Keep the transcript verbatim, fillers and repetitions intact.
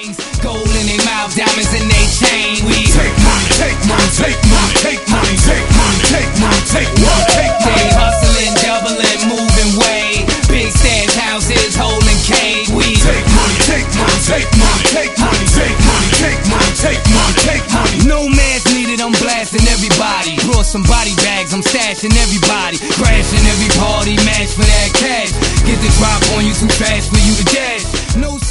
rings, gold in their mouth, diamonds in their chain. We take money, take money, take money, take money, take money, take money, take money, take money. They hustling, doubling, moving weight. Big stash houses, holding cake. We take money, take money, take money, take money, take money, take money, take money, take money. No man's needed, I'm blasting everybody. Brought some body bags, I'm stashing everybody. Crashing every party, match for that cash. Get the drop on you, too fast for you to dash. No